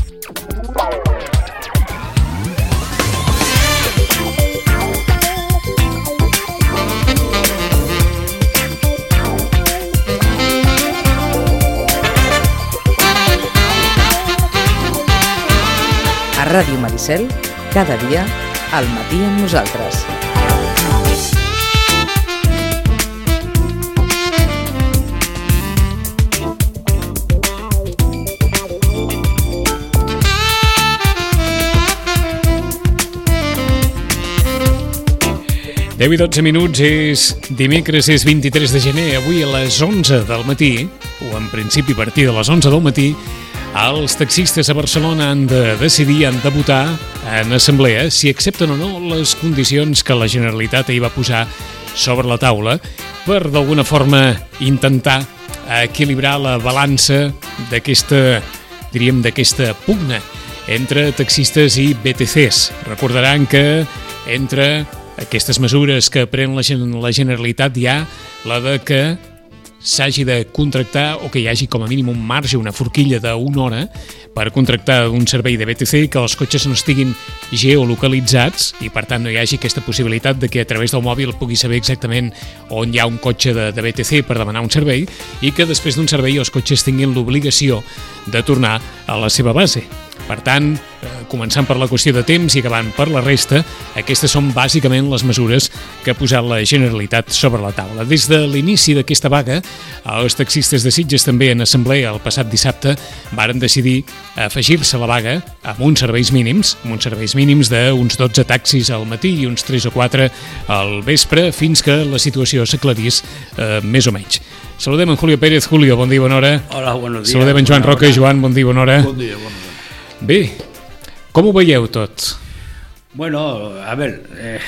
A Ràdio Maricel, cada dia, al matí amb nosaltres. Deu i 12 minuts, és dimecres, és 23 de gener. Avui a les 11 del matí, o en principi a partir de les 11 del matí, els taxistes a Barcelona han de decidir, han de votar en assemblea si accepten o no les condicions que la Generalitat ahir va posar sobre la taula per d'alguna forma intentar equilibrar la balança d'aquesta, diríem, d'aquesta pugna entre taxistes i BTCs. Recordaran que entre aquestes mesures que pren la Generalitat hi ha la de que s'hagi de contractar o que hi hagi com a mínim un marge, una forquilla d'una hora per contractar un servei de BTC, que els cotxes no estiguin geolocalitzats i per tant no hi hagi aquesta possibilitat de que a través del mòbil pugui saber exactament on hi ha un cotxe de BTC per demanar un servei i que després d'un servei els cotxes tinguin l'obligació de tornar a la seva base. Per tant, començant per la qüestió de temps i acabant per la resta, aquestes són bàsicament les mesures que ha posat la Generalitat sobre la taula. Des de l'inici d'aquesta vaga, els taxistes de Sitges també en assemblea el passat dissabte varen decidir afegir-se a la vaga amb uns serveis mínims d'uns 12 taxis al matí i uns 3 o 4 al vespre, fins que la situació s'aclarís més o menys. Saludem en Julio Pérez. Julio, bon dia, bona hora. Hola, buenos días. Saludem en Joan Roca. Joan, bon dia, bona hora. Bon dia, bona hora. Bé, com ho veieu tot? Bueno, a ver,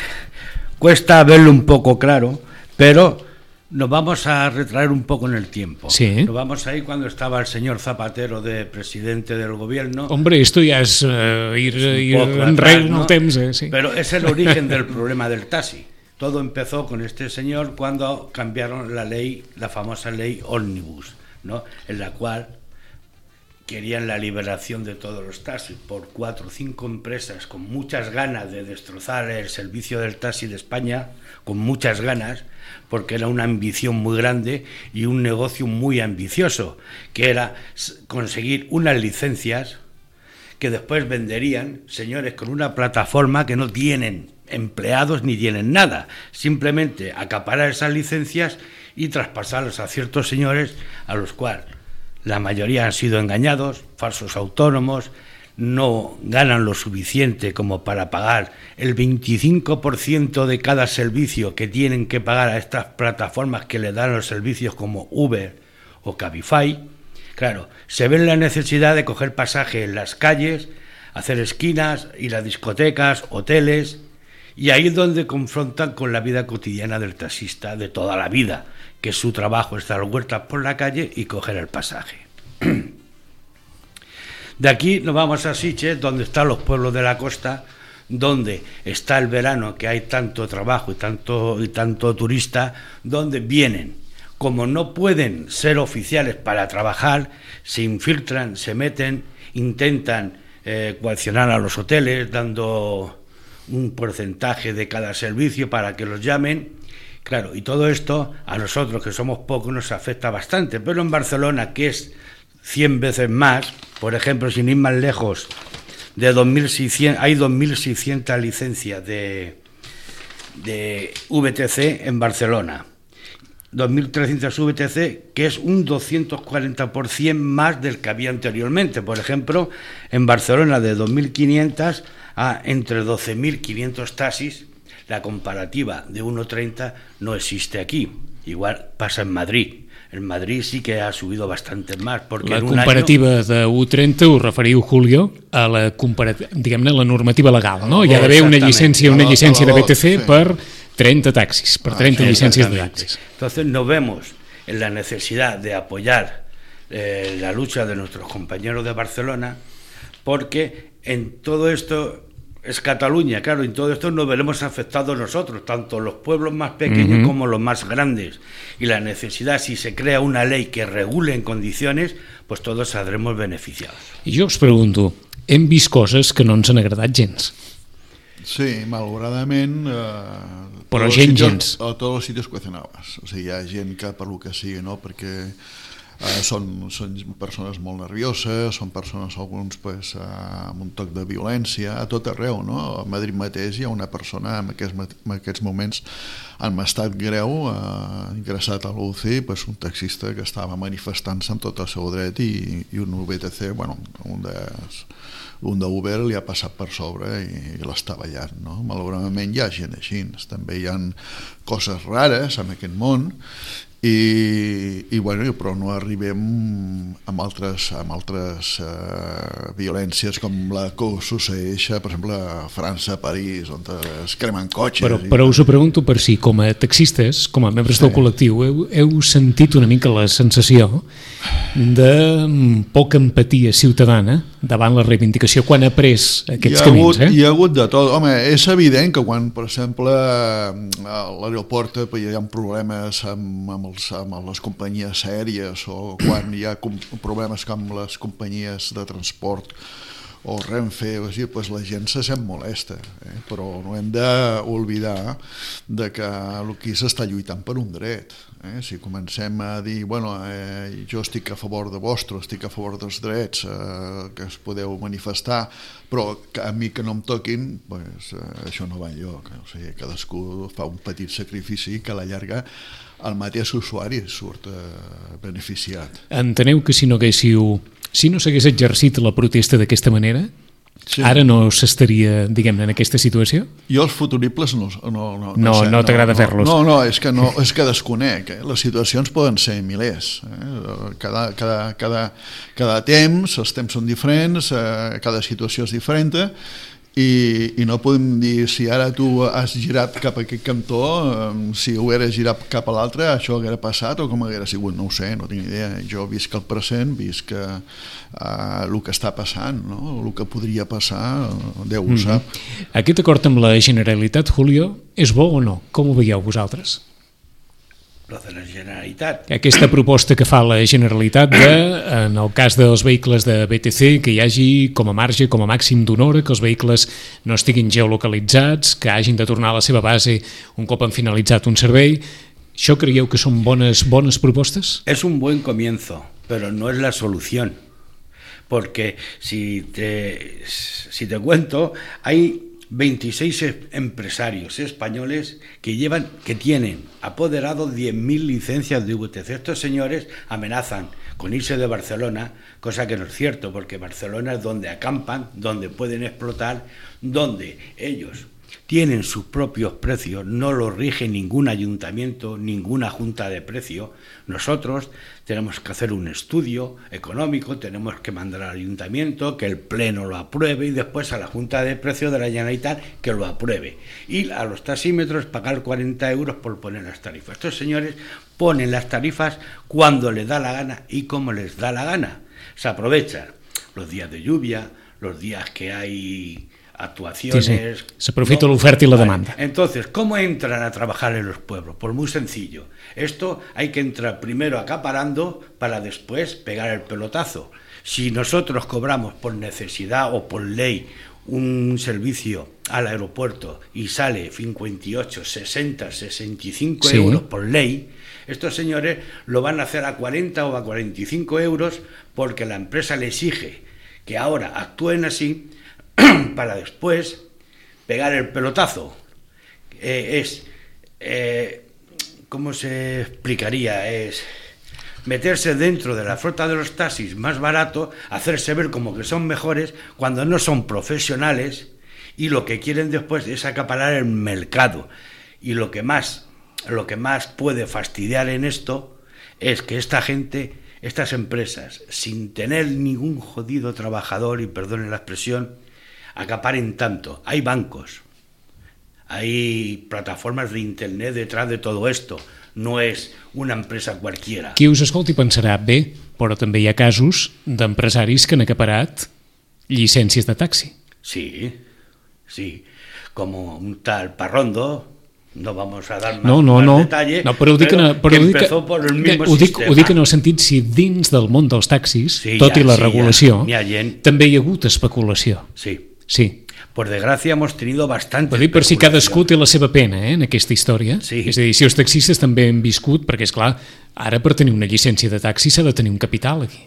cuesta verlo un poco claro, pero nos vamos a retraer un poco en el tiempo. Sí. Nos vamos a ir cuando estaba el señor Zapatero de presidente del gobierno. Hombre, esto ya es ir atrás, en ¿no? el temps, sí. Pero es el origen del problema del taxi. Todo empezó con este señor cuando cambiaron la ley, la famosa ley Ómnibus, ¿no? En la cual querían la liberación de todos los taxis por 4 o 5 empresas con muchas ganas de destrozar el servicio del taxi de España, con muchas ganas, porque era una ambición muy grande y un negocio muy ambicioso, que era conseguir unas licencias que después venderían, señores, con una plataforma que no tienen empleados ni tienen nada, simplemente acaparar esas licencias y traspasarlas a ciertos señores a los cuales la mayoría han sido engañados, falsos autónomos, no ganan lo suficiente como para pagar el 25% de cada servicio que tienen que pagar a estas plataformas que le dan los servicios como Uber o Cabify. Claro, se ven la necesidad de coger pasaje en las calles, hacer esquinas, ir a discotecas, hoteles, y ahí es donde confrontan con la vida cotidiana del taxista de toda la vida, que su trabajo es dar vueltas por la calle y coger el pasaje. De aquí nos vamos a Sitges, donde están los pueblos de la costa, donde está el verano, que hay tanto trabajo y tanto turista, donde vienen. Como no pueden ser oficiales para trabajar, se infiltran, se meten, intentan coaccionar a los hoteles, dando un porcentaje de cada servicio para que los llamen. Claro, y todo esto a nosotros, que somos pocos, nos afecta bastante. Pero en Barcelona, que es 100 veces más, por ejemplo, sin ir más lejos, hay 2.600 licencias de VTC en Barcelona. 2.300 VTC, que es un 240% más del que había anteriormente. Por ejemplo, en Barcelona, de 2.500 a entre 12.500 taxis, la comparativa de 1,30 no existe aquí. Igual pasa en Madrid. En Madrid sí que ha subido bastante más. Porque la comparativa de 1,30 ho referiu, Julio, a la, diguem-ne, la normativa legal, no? Hi ha d'haver una llicència de BTC per 30 taxis, per 30 llicències de taxis. Entonces nos vemos en la necesidad de apoyar la lucha de nuestros compañeros de Barcelona, porque en todo esto es Cataluña, claro, en todo esto nos veremos afectados nosotros, tanto los pueblos más pequeños como los más grandes. Y la necesidad, si se crea una ley que regule en condiciones, pues todos saldremos beneficiados. I jo us pregunto, hem vist coses que no ens han agradat gens. Sí, malauradament... Però gens. A tots els sitios cuecenabas. O sigui, hi ha gent que per lo que sigui, no? Perquè són persones molt nervioses, són persones, alguns, pues, amb un toc de violència, a tot arreu, no? A Madrid mateix hi ha una persona en aquests moments en estat greu, ingressat a l'UCI, pues, un taxista que estava manifestant-se amb tot el seu dret i un VTC, bueno, un d'Uber li ha passat per sobre i l'està ballant, no? Malauradament hi ha gent així, també hi ha coses rares en aquest món i bueno, però no arribem amb altres violències com la que succeeix, per exemple, a França, a París, on es cremen cotxes. Però us ho pregunto per si, com a taxistes, com a membres del col·lectiu, heu sentit una mica la sensació de poca empatia ciutadana davant la reivindicació quan ha pres aquests camins? Hi ha hagut de tot. Home, és evident que quan, per exemple, a l'aeroport hi ha problemes amb les companyies aèries o quan hi ha problemes com les companyies de transport o Renfe, o així, doncs la gent se sent molesta, però no hem d'oblidar que aquí s'està lluitant per un dret. Si comencem a dir, bueno, jo estic a favor de vostre, estic a favor dels drets que es podeu manifestar, però a mi que no em toquin, doncs, això no va enlloc. O sigui, cadascú fa un petit sacrifici que a la llarga el mateix usuari surt beneficiat. Enteneu que si no s'hagués exercit la protesta d'aquesta manera, sí, ara no s'estaria, diguem-ne, en aquesta situació? Jo els futuribles no t'agrada fer-los. No, és que desconec. Les situacions poden ser milers. Cada temps, els temps són diferents, cada situació és diferent, i no podem dir si ara tu has girat cap a aquest cantó, si ho hauries girat cap a l'altre, això haguera passat o com haguera sigut, no ho sé, no tinc idea. Jo visc el present, visc el que està passant, no? El que podria passar, Déu ho sap. Aquest acord amb la Generalitat, Julio, és bo o no? Com ho veieu vosaltres? Lo de la Generalitat. Aquesta proposta que fa la Generalitat en el cas dels vehicles de BTC, que hi hagi com a marge, com a màxim d'una hora, que els vehicles no estiguin geolocalitzats, que hagin de tornar a la seva base un cop han finalitzat un servei. ¿Això creieu que són bones propostes? Es un buen comienzo, pero no es la solución. Porque si te cuento, hay 26 empresarios españoles que tienen apoderados 10.000 licencias de VTC. Estos señores amenazan con irse de Barcelona, cosa que no es cierto, porque Barcelona es donde acampan, donde pueden explotar, donde ellos tienen sus propios precios, no los rige ningún ayuntamiento, ninguna junta de precio. Nosotros tenemos que hacer un estudio económico, tenemos que mandar al ayuntamiento, que el pleno lo apruebe y después a la junta de precios de la Generalitat que lo apruebe. Y a los taxímetros pagar 40 euros por poner las tarifas. Estos señores ponen las tarifas cuando les da la gana y como les da la gana. Se aprovechan los días de lluvia, los días que hay actuaciones. Sí. Se aprofita l'oferta i la demanda. Entonces, ¿cómo entran a trabajar en los pueblos? Pues muy sencillo. Esto hay que entrar primero acaparando para después pegar el pelotazo. Si nosotros cobramos por necesidad o por ley un servicio al aeropuerto y sale 58, 60, 65 euros por ley, estos señores lo van a hacer a 40 o a 45 euros porque la empresa le exige que ahora actúen así para después pegar el pelotazo. ¿Cómo se explicaría? Es meterse dentro de la flota de los taxis más barato, hacerse ver como que son mejores cuando no son profesionales y lo que quieren después es acaparar el mercado. Y lo que más puede fastidiar en esto es que esta gente, estas empresas, sin tener ningún jodido trabajador, y perdonen la expresión, acaparen tanto. Hay bancos, hay plataformas de internet detrás de todo esto. No és una empresa qualquiera. Qui us escolti pensarà, bé, però també hi ha casos d'empresaris que han acaparat llicències de taxi. Sí, como un tal Parrondo, No vamos a dar más detalle, no, però empezó por el mismo sistema. Ho dic en el sentit si dins del món dels taxis, sí, tot i la regulació, també hi ha hagut especulació. Sí. Por desgracia hemos tenido bastante. Vull dir, per si cadascú té la seva pena en aquesta història. Sí. És a dir, si els taxistes també han viscut, perquè és clar, ara per tenir una llicència de taxi s'ha de tenir un capital aquí.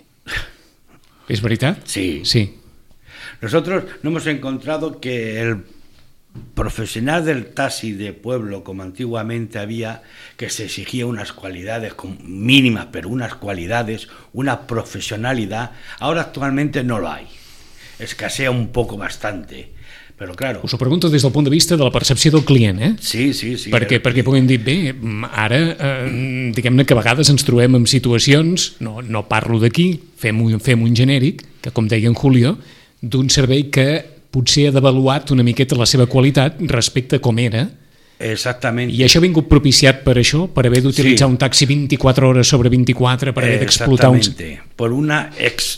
¿Es verdad? Sí. Sí. Nosotros no hemos encontrado que el profesional del taxi de pueblo, como antiguamente había, que se exigía unas cualidades mínimas, pero unas cualidades, una profesionalidad, ahora actualmente no lo hay. Escasea un poco bastante. Però, claro... Us ho pregunto des del punt de vista de la percepció del client, eh? Sí. Perquè puguem dir, bé, ara, diguem-ne que a vegades ens trobem en situacions, no parlo d'aquí, fem un genèric, que com deia en Julio, d'un servei que potser ha devaluat una miqueta la seva qualitat respecte a com era. Exactament. I això ha vingut propiciat per això, per haver d'utilitzar un taxi 24 hores sobre 24, per haver d'explotar uns... Por una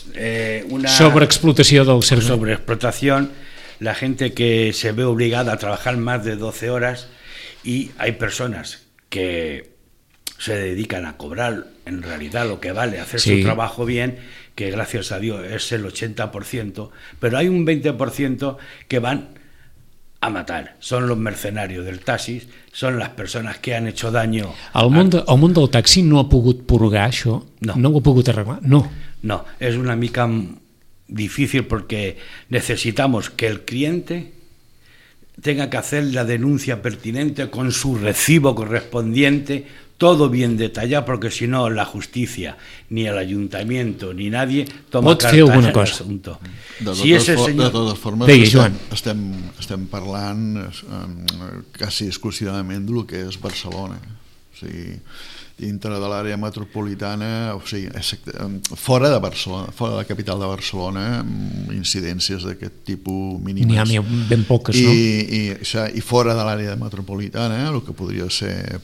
sobreexplotació del servei. Sobreexplotación. La gente que se ve obligada a trabajar más de 12 horas y hay personas que se dedican a cobrar en realidad lo que vale hacer su trabajo bien, que gracias a Dios es el 80%, pero hay un 20% que van a matar. Son los mercenarios del taxi, son las personas que han hecho daño. El món del taxi no ha pogut purgar això? No ho ha pogut arreglar? No, és una mica difícil porque necesitamos que el cliente tenga que hacer la denuncia pertinente con su recibo correspondiente, todo bien detallado, porque si no la justicia, ni el ayuntamiento, ni nadie toma cartas en el asunto. De totes formes, estem parlant quasi exclusivament del que és Barcelona. O sigui, dintre de l'àrea metropolitana, o sigui, fora de Barcelona, fora de la capital de Barcelona, incidències d'aquest tipus mínimes. N'hi ha ben poques, no? I fora de l'àrea metropolitana, el que podria ser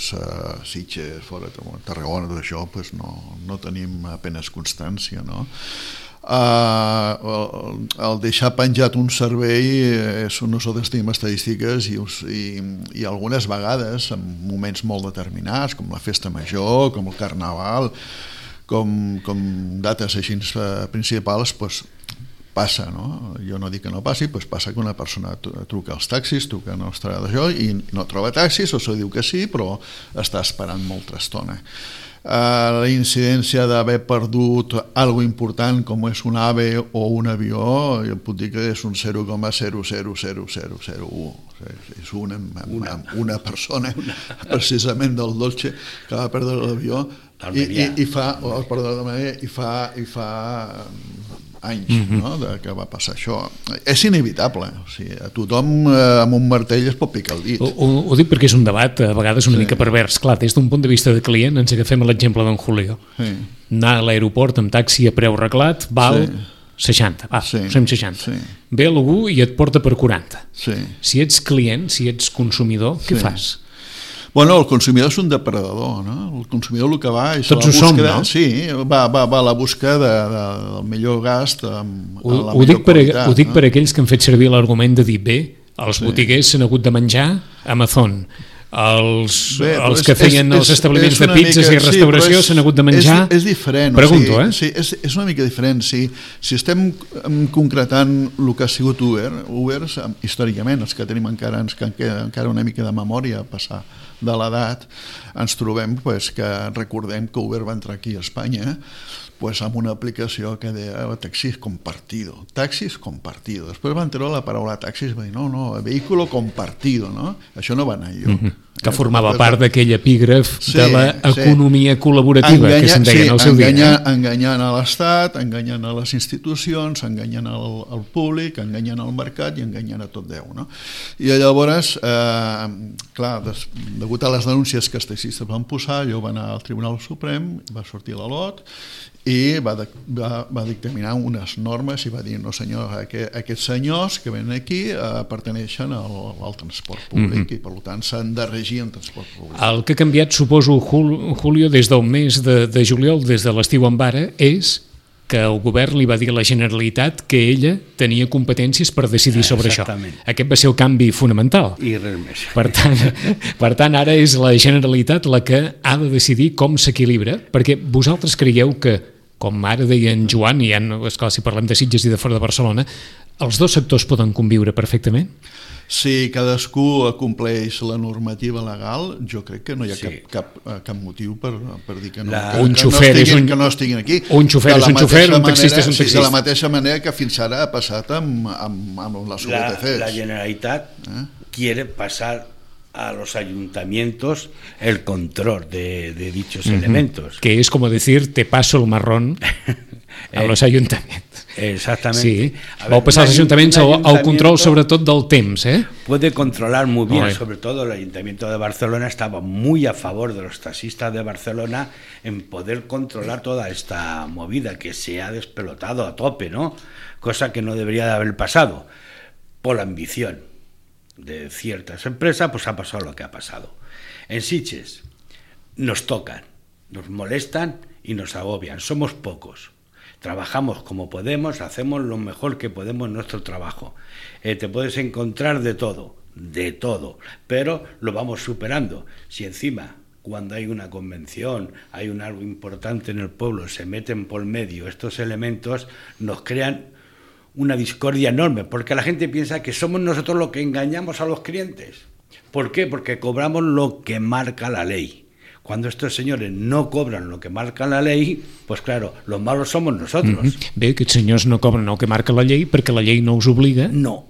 Sitges, fora de Tarragona, tot això, no tenim apenas constància, no? El deixar penjat un servei, nosaltres tenim estadístiques i algunes vegades en moments molt determinats, com la festa major, com el carnaval, com dates així principals, passa, no? Jo no dic que no passi, passa que una persona truca als taxis, truca a nostra d'això i no troba taxis, o se diu que sí, però està esperant molta estona. La incidència d'haver perdut algo important com és un AVE o un avió, jo puc dir que és un 0,0000001. És una persona precisament del Dolce que va perdre l'avió i fa anys que va passar això. És inevitable, o sigui, a tothom amb un martell es pot picar el dit. Ho dic perquè és un debat a vegades una mica pervers. Clar, des d'un punt de vista de client ens agafem l'exemple d'en Julio. Anar a l'aeroport amb taxi a preu reglat val 60, posem 60. Ve algú i et porta per 40. Si ets client, si ets consumidor, què fas? Bueno, el consumidor és un depredador, no? El consumidor el que va és tots ho som, no? Sí, va a la busca del millor gast amb la millor qualitat. Ho dic per aquells que han fet servir l'argument de dir, bé, els botiguers s'han hagut de menjar Amazon, els que feien els establiments de pizzas i restauració s'han hagut de menjar... És diferent. Pregunto, Sí, és una mica diferent. Si estem concretant el que ha sigut Uber, històricament, els que tenim encara una mica de memòria a passar de l'edat, ens trobem que recordem que Uber va entrar aquí a Espanya amb una aplicació que deia taxis compartido. Després van treure la paraula taxis i va dir no, vehículo compartido, no? Això no va anar jo. Que formava part d'aquell epígraf de l'economia col·laborativa que se'n deia en el seu dia. Enganyant a l'Estat, enganyant a les institucions, enganyant al públic, enganyant al mercat i enganyant a tot Déu, no? I llavors, clar, degut a les denúncies que els taxistes van posar, jo va anar al Tribunal Suprem, va sortir la LOT i va dictaminar unes normes i va dir, no senyor, aquests senyors que venen aquí perteneixen al transport públic i per tant s'han de regir en transport públic. El que ha canviat, suposo, Julio, des del mes de juliol, des de l'estiu en vara, és que el govern li va dir a la Generalitat que ella tenia competències per decidir sobre això. Aquest va ser el canvi fonamental. I res més. Per tant, ara és la Generalitat la que ha de decidir com s'equilibra, perquè vosaltres creieu que, com ara deia en Joan, i ja, esclar, si parlem de Sitges i de fora de Barcelona, els dos sectors poden conviure perfectament? Si cadascú compleix la normativa legal, jo crec que no hi ha cap motiu per dir que no, que no estiguin aquí. Un xofer és un xofer, un taxista és un taxista. De la mateixa manera que fins ara ha passat amb les VTCs. La Generalitat quiere pasar a los ayuntamientos el control de dichos elementos. Que es como decir, te paso el marrón a los ayuntamientos. Exactamente. Sí. Vau passar als ajuntaments el control sobretot del temps, Puede controlar muy bien, sobre todo el Ayuntamiento de Barcelona estaba muy a favor de los taxistas de Barcelona en poder controlar toda esta movida que se ha despelotado a tope, ¿no? Cosa que no debería de haber pasado por la ambición de ciertas empresas, pues ha pasado lo que ha pasado. En Sitges nos tocan, nos molestan y nos agobian, somos pocos. Trabajamos como podemos, hacemos lo mejor que podemos en nuestro trabajo. Te puedes encontrar de todo, pero lo vamos superando. Si encima, cuando hay una convención, hay algo importante en el pueblo, se meten por medio estos elementos, nos crean una discordia enorme, porque la gente piensa que somos nosotros los que engañamos a los clientes. ¿Por qué? Porque cobramos lo que marca la ley. Cuando estos senyors no cobren lo que marca la ley, pues claro, los malos somos nosotros. Bé, aquests senyors no cobren el que marca la llei perquè la llei no us obliga... No.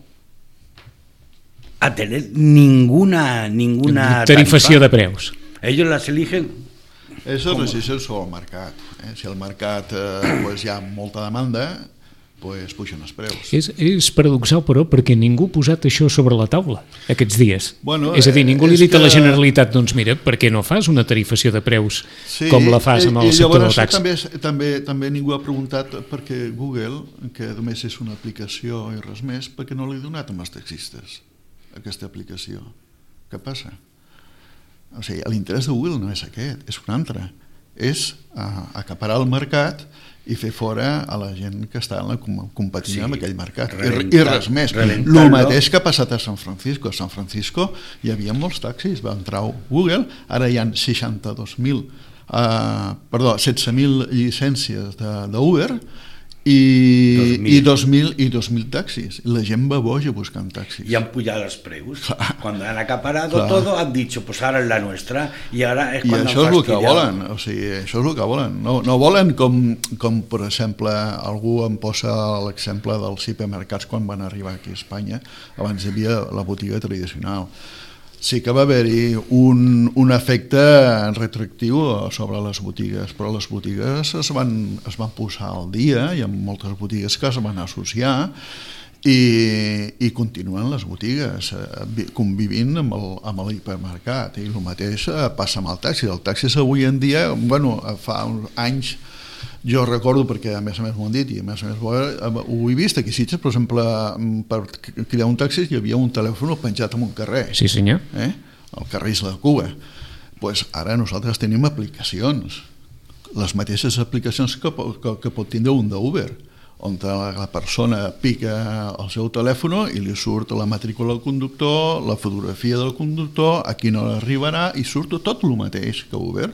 A tener ninguna tarifació de preus. Ellos las eligen... Eso es resistir sobre el mercat. Si al mercat hi ha molta demanda, pues pugen els preus. És paradoxal, però, perquè ningú ha posat això sobre la taula aquests dies. És a dir, ningú li ha dit a la Generalitat, doncs mira, per què no fas una tarifació de preus com la fas amb el sector del taxi? També ningú ha preguntat per què Google, que només és una aplicació i res més, per què no l'he donat amb els taxistes, aquesta aplicació? Què passa? O sigui, l'interès de Google no és aquest, és un altre. És acaparar el mercat i fer fora a la gent que està competint amb aquell mercat i res més. El mateix que ha passat a San Francisco. A San Francisco hi havia molts taxis, va entrar Google, ara hi ha 16.000 llicències d'Uber i 2.000 taxis. La gent va boja buscant taxis. Y han pujado los preus. Cuando han acaparado todo, han dicho, pues ahora es la nuestra. Y ahora es cuando això és el que volen. O sigui, això és el que volen. No volen com, per exemple, algú em posa l'exemple dels hipermercats quan van arribar aquí a Espanya. Abans hi havia la botiga tradicional. Sí que va haver-hi un efecte retroactiu sobre les botigues, però les botigues es van posar al dia, hi ha moltes botigues que es van associar i continuen les botigues convivint amb l'hipermercat, i el mateix passa amb el taxi. El taxi avui en dia, fa uns anys, jo recordo, perquè a més m'ho han dit i a més ho he vist aquí a Sitges, per exemple, per cridar un taxi hi havia un telèfon penjat en un carrer. Sí, senyor. El carrer Isla de Cuba. Pues ara nosaltres tenim aplicacions, les mateixes aplicacions que pot tindre un d'Uber, on la persona pica el seu telèfon i li surt la matrícula del conductor, la fotografia del conductor, a quina hora arribarà, i surt tot el mateix que Uber.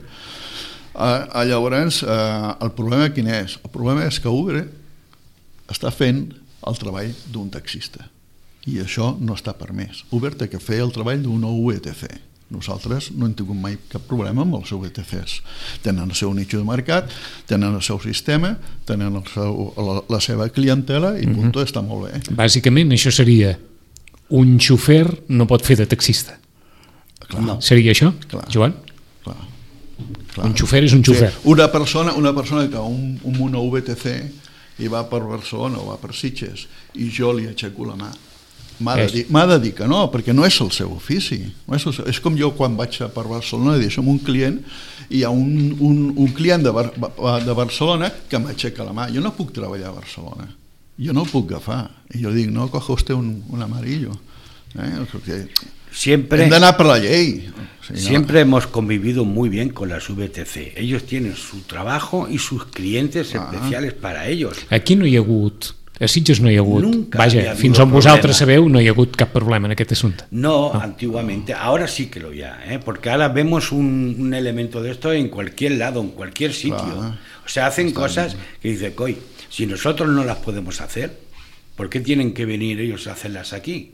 Llavors, el problema quin és? El problema és que Uber està fent el treball d'un taxista i això no està permès. Uber té que fer el treball d'una VTC. Nosaltres no hem tingut mai cap problema amb els VTCs. Tenen el seu nicho de mercat, tenen el seu sistema, tenen la seva clientela i punt, està molt bé. Bàsicament això seria un xofer no pot fer de taxista. Seria això, Joan? Clar. Un xofer és un xofer. Una persona que amb una VTC i va per Barcelona o va per Sitges i jo li aixeco la mà, m'ha de dir que no, perquè no és el seu ofici. És com jo quan vaig per Barcelona i deixo amb un client i hi ha un client de Barcelona que m'aixeca la mà. Jo no puc treballar a Barcelona, jo no el puc agafar i jo dic, no, coja usted un amarillo, Siempre, hem d'anar per la llei. Siempre hemos convivido muy bien con las VTC. Ellos tienen su trabajo y sus clientes especiales para ellos. Aquí no hi ha hagut, a Sitges no hi ha hagut, Nunca vaja, había fins habido on vosaltres problema. sabeu no hi ha hagut cap problema en aquest assumpte. No, antiguamente, ahora sí que lo ya, porque ahora vemos un elemento de esto en cualquier lado, en cualquier sitio. Claro. O sea, hacen cosas que dice, coy, si nosotros no las podemos hacer, ¿por qué tienen que venir ellos a hacerlas aquí?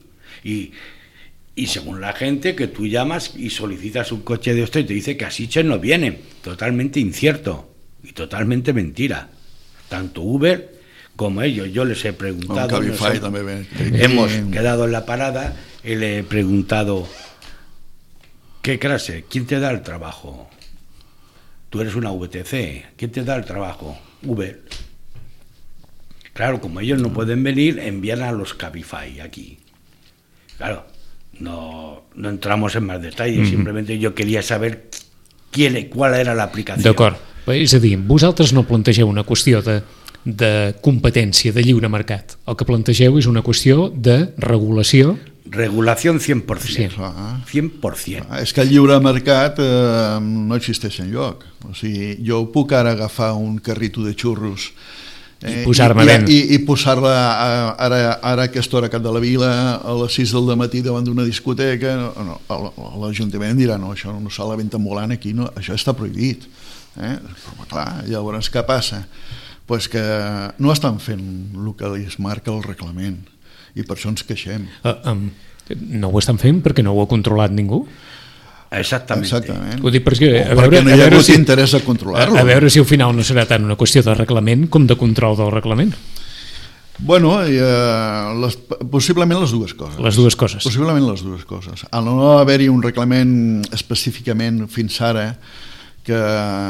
Y según la gente que tú llamas y solicitas un coche de esto y te dice que a Sitges no vienen, totalmente incierto y totalmente mentira. Tanto Uber como ellos, yo les he preguntado, Cabify també ve. hemos quedado en la parada y le he preguntado, ¿qué clase? ¿Quién te da el trabajo? Tú eres una VTC, ¿quién te da el trabajo? Uber. Claro, como ellos no pueden venir, envían a los Cabify aquí. Claro, no entramos en más detalles, simplemente yo quería saber cuál era la aplicació. D'acord, és a dir, vosaltres no plantegeu una qüestió de competència, de lliure mercat. El que plantegeu és una qüestió de regulació. Regulación 100%. Sí. 100%. És que el lliure mercat no existeix enlloc. O sigui, jo puc ara agafar un carrito de xurros i posar-me ben. I posar-la ara a aquesta hora cap de la vila a les 6 del matí davant d'una discoteca. L'Ajuntament dirà, no, això no s'ha la venda ambulant aquí, no, això està prohibit. Però clar, llavors què passa? Pues que no estan fent el que els marca el reglament i per això ens queixem. No ho estan fent perquè no ho ha controlat ningú? Exactament. Ho dic perquè, perquè no hi ha hagut interès a controlar-lo. A veure si al final no serà tant una qüestió de reglament com de control del reglament. Bueno, possiblement les dues coses. Les dues coses. Possiblement les dues coses. Al no haver-hi un reglament específicament fins ara que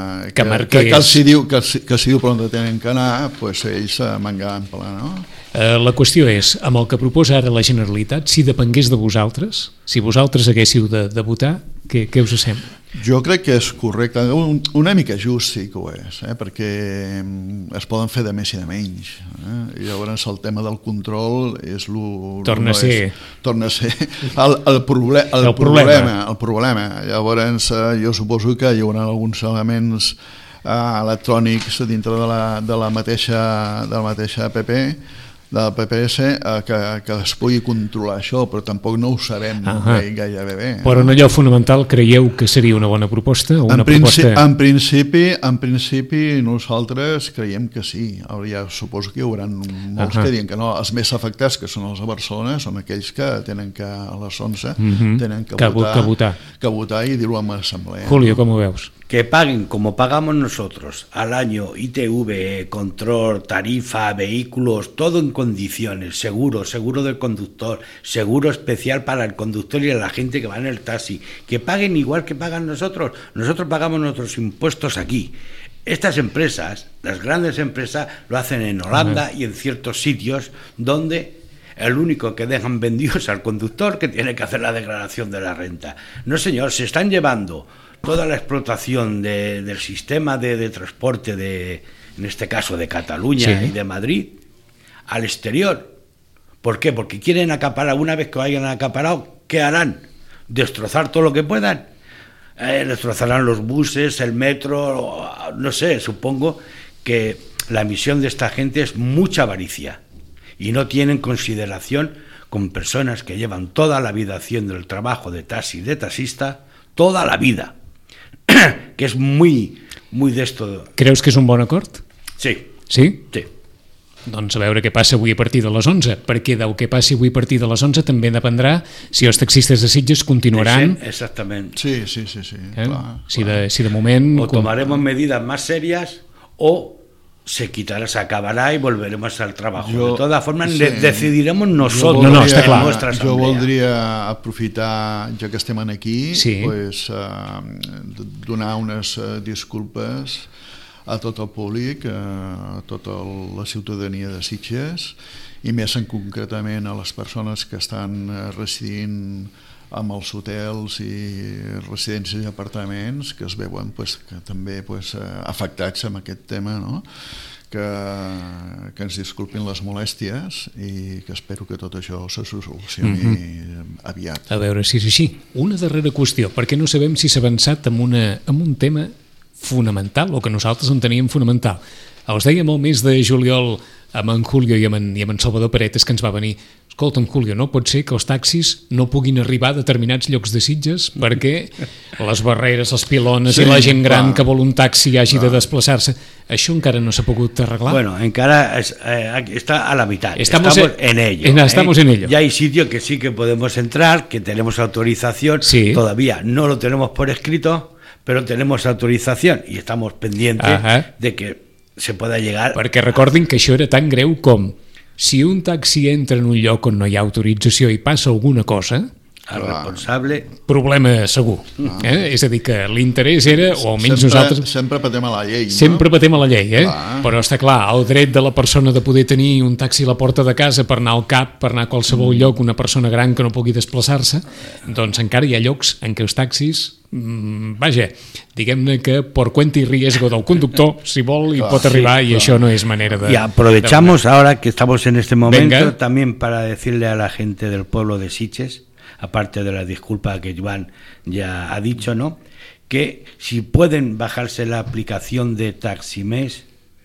s'hi diu per on tenen que anar, doncs ells m'engamplen, no? La qüestió és, amb el que proposa ara la Generalitat, si depengués de vosaltres, si vosaltres haguéssiu de votar, què us sembla? Jo crec que és correcte, una mica just sí que ho és, perquè es poden fer de més i de menys, i llavors el tema del control és torna a ser el problema. Llavors jo suposo que hi haurà alguns elements electrònics dintre de la mateixa app, de la PPS, que es pugui controlar això, però tampoc no ho sabem gairebé bé. Però en allò fonamental creieu que seria una bona proposta? En principi nosaltres creiem que sí. Ja suposo que hi haurà molts que diuen que no. Els més afectats, que són els de Barcelona, són aquells que tenen que a les 11 tenen que votar i dir-ho en l'assemblea. Julio, com ho veus? Que paguen como pagamos nosotros al año ITV, control, tarifa, vehículos, todo en condiciones, seguro del conductor, seguro especial para el conductor y la gente que va en el taxi, que paguen igual que pagan nosotros pagamos nuestros impuestos aquí. Estas empresas, las grandes empresas, lo hacen en Holanda y en ciertos sitios donde el único que dejan vendido es al conductor, que tiene que hacer la declaración de la renta. No señor, se están llevando toda la explotación del sistema de transporte en este caso de Cataluña y de Madrid al exterior. ¿Por qué? Porque quieren acaparar. Una vez que hayan acaparado, ¿qué harán? Destrozar todo lo que puedan. Destrozarán los buses, el metro, no sé, supongo que la misión de esta gente es mucha avaricia y no tienen consideración con personas que llevan toda la vida haciendo el trabajo de taxi, de taxista, toda la vida. Que és muy de esto. Creus que és un bon acord? Sí. Sí? Sí. Doncs a veure què passa avui a partir de les 11, perquè del que passi avui a partir de les 11 també dependrà si els taxistes de Sitges continuaran... Exactament. Sí. Clar. Si de moment... O tomaremos medidas más serias o se acabará y volveremos al trabajo. De todas formas, decidiremos nosotros. Està clar. Jo voldria aprofitar, ja que estem aquí, donar unes disculpes a tot el públic, a tota la ciutadania de Sitges i més concretament a les persones que estan residint amb els hotels i residències i apartaments que es veuen pues, que també pues, afectats amb aquest tema, no? Que ens disculpin les molèsties i que espero que tot això se solucioni aviat. A veure si és així. Una darrera qüestió, perquè no sabem si s'ha avançat en un tema fonamental o que nosaltres en teníem fonamental. Us dèiem el mes de juliol amb en Julio i amb en Salvador Paretes que ens va venir: escolta'm, Julio, no pot ser que els taxis no puguin arribar a determinats llocs de Sitges perquè les barreres, els pilones i la gent gran que vol un taxi hagi de desplaçar-se. Això encara no s'ha pogut arreglar. Bueno, encara está a la mitad. Estamos en ello. Estamos en ello. Ya hay sitios que sí que podemos entrar, que tenemos autorización. Sí. Todavía no lo tenemos por escrito, pero tenemos autorización y estamos pendientes de que se pueda llegar. Perquè recordin que això era tan greu com si un taxi entra en un lloc on no hi ha autorització i passa alguna cosa, el responsable... problema segur. És a dir, que l'interès era, o almenys nosaltres... Sempre patem a la llei, no? Sempre patem a la llei, Però està clar, el dret de la persona de poder tenir un taxi a la porta de casa per anar al CAP, per anar a qualsevol lloc, una persona gran que no pugui desplaçar-se, doncs encara hi ha llocs en què els taxis, vaja, diguem-ne que por cuenta y riesgo del conductor, si vol, i pot arribar, i això no és manera de... Y aprovechamos ahora que estamos en este momento también para decirle a la gente del pueblo de Sitges, aparte de la disculpa que Joan ya ha dicho, ¿no?, que si pueden bajarse la aplicación de Taximés,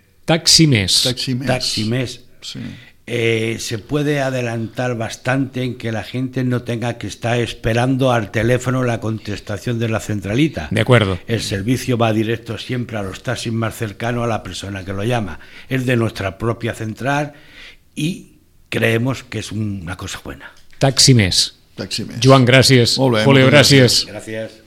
sí. Se puede adelantar bastante en que la gente no tenga que estar esperando al teléfono la contestación de la centralita. De acuerdo. El servicio va directo siempre a los taxis más cercanos a la persona que lo llama. Es de nuestra propia central y creemos que es una cosa buena. Taximés. Taximés. Joan, gràcies. Molt bé, Julio, gràcies. Gràcies.